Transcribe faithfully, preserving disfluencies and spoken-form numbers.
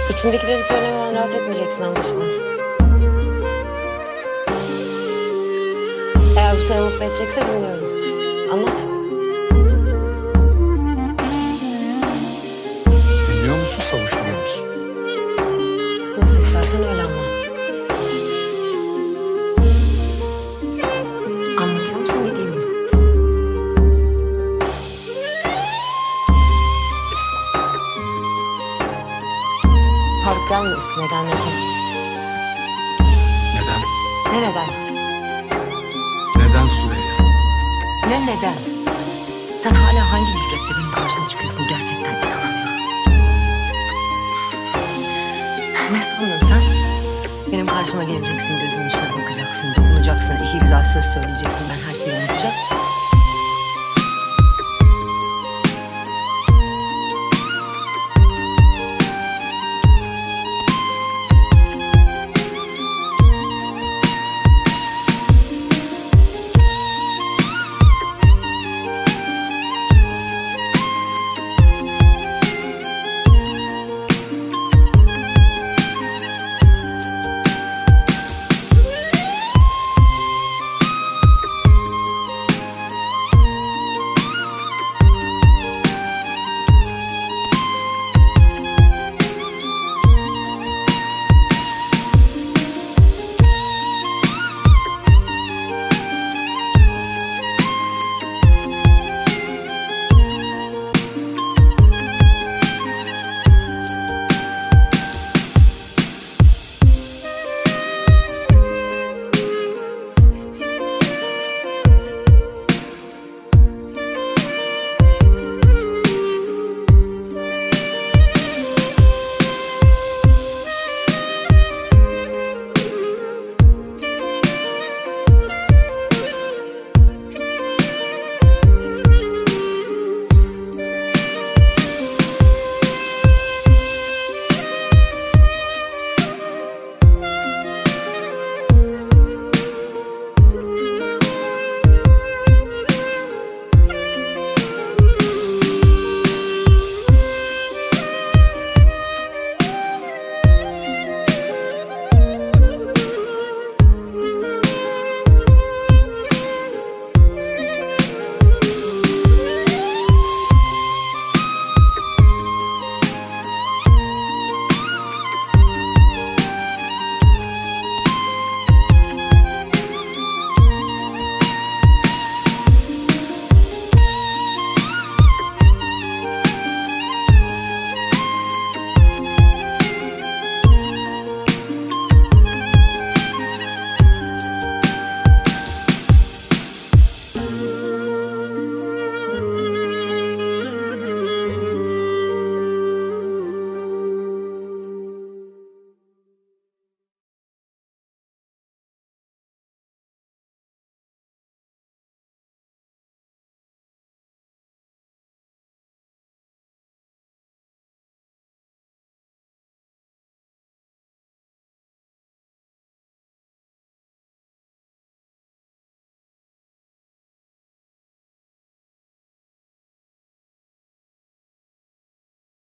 İçindekileri söylemeden rahat etmeyeceksin anlaşılan. Eğer bu seni mutlu edecekse dinliyorum. Anlat. Dinliyor musun, savuşturuyor musun? Nasıl istersen öyle anla. Anlatıyor musun, gideyim mi? Faruk gelme üstüne, gelme kes. Neden? Ne neden? Neden Süreyya? Ne neden? Sen hala hangi cüretle benim karşıma çıkıyorsun, gerçekten inanamıyorum. Ne sandın sen? Benim karşıma geleceksin, gözümün içine bakacaksın, dokunacaksın, iki güzel söz söyleyeceksin, ben her şeyi unutacağım.